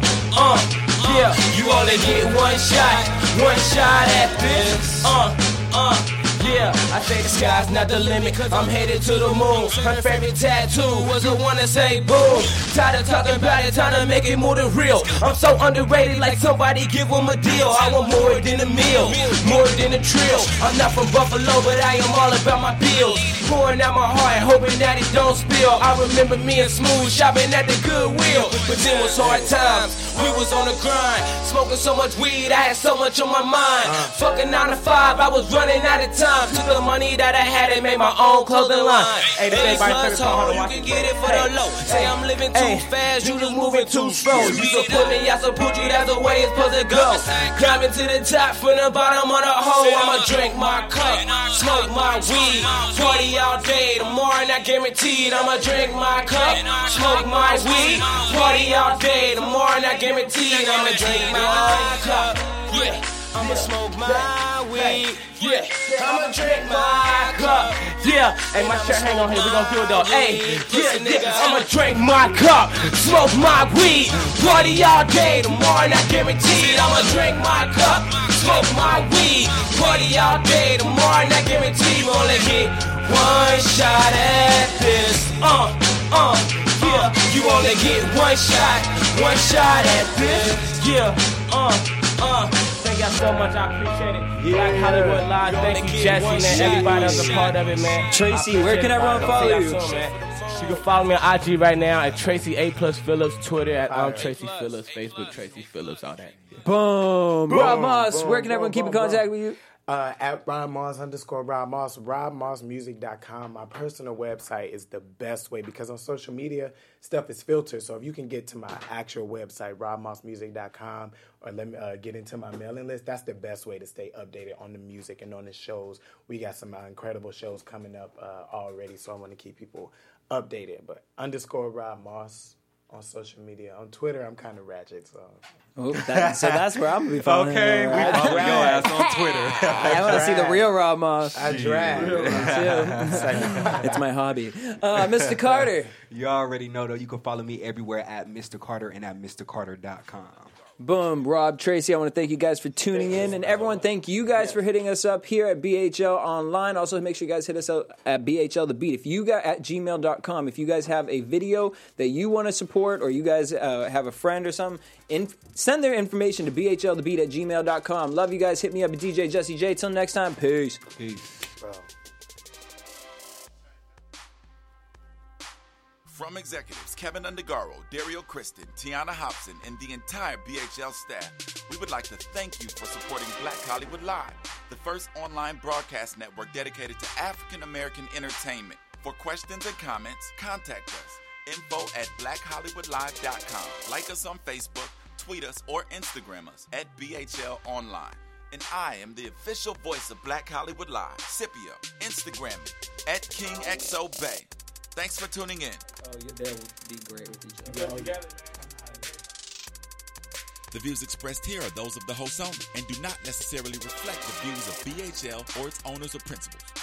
Yeah, you only get one shot at this. Yeah, I say the sky's not the limit, I'm headed to the moon. Her favorite tattoo was the one that say boom. Tired of talking about it, time to make it more than real. I'm so underrated, like somebody give them a deal. I want more than a meal, more than a trill. I'm not from Buffalo, but I am all about my bills. Pouring out my heart, hoping that it don't spill. I remember me and Smooth shopping at the Goodwill. But then was hard times, we was on the grind. Smoking so much weed, I had so much on my mind. Fucking 9 to 5, I was running out of time. Took the money that I had and made my own clothing line. Hey, this plus home, you can get it for the low. Say I'm living too fast, you just moving too slow. You can put me out some Poochie, that's the way it's supposed to go. Climbing to the top from the bottom of the hole. I'ma drink my cup, smoke my weed, party all day. Tomorrow not guaranteed. I'ma drink my cup, smoke my weed, party all day. Tomorrow not guaranteed. I'ma drink my cup, yeah. I'ma smoke my weed, yeah. I'ma drink my cup, yeah. Hey, my shirt hang on here, we gon' do it though. Hey, yeah. I'ma drink my cup, smoke my weed, party all day. Tomorrow not guaranteed. I'ma drink my cup, smoke my weed, party all day. Tomorrow not guaranteed. We only get one shot at this. Yeah. You only get one shot at this. Yeah. Thank y'all so much, I appreciate it. Black Hollywood Live, thank you, Jesse, man. Everybody that's a part of it, man. Tracy, where can everyone follow you? You can follow me on IG right now at Tracy A plus Phillips, Twitter at Tracy Phillips, Facebook Tracy Phillips, all that. Boom. Rob Moss, where can everyone keep in contact with you? At Rob Moss _Rob Moss, RobMossMusic.com. My personal website is the best way because on social media, stuff is filtered. So if you can get to my actual website, RobMossMusic.com, or let me get into my mailing list, that's the best way to stay updated on the music and on the shows. We got some incredible shows coming up already, so I want to keep people updated. But _Rob Moss on social media. On Twitter, I'm kind of ratchet, so that's where I'm gonna be following. Okay, we follow your ass on Twitter. I want to see the real Rob Moss. I drag. It's my hobby. Mr. Carter. You already know, though. You can follow me everywhere at Mr. Carter and at MrCarter.com. Boom. Rob, Tracy, I want to thank you guys for tuning in. And everyone, thank you guys for hitting us up here at BHL Online. Also, make sure you guys hit us up at BHL The Beat. If you got at gmail.com, if you guys have a video that you want to support or you guys have a friend or something, send their information to BHLTheBeat at gmail.com. Love you guys. Hit me up at DJ Jesse J. Till next time. Peace. From executives Kevin Undergaro, Dario Kristen, Tiana Hobson, and the entire BHL staff, we would like to thank you for supporting Black Hollywood Live, the first online broadcast network dedicated to African American entertainment. For questions and comments, contact us. info@blackhollywoodlive.com. Like us on Facebook, tweet us, or Instagram us at BHL Online. And I am the official voice of Black Hollywood Live, Scipio. Instagram me at KingXOBay. Thanks for tuning in. Oh, your dad would be great with each other. The views expressed here are those of the host only and do not necessarily reflect the views of BHL or its owners or principals.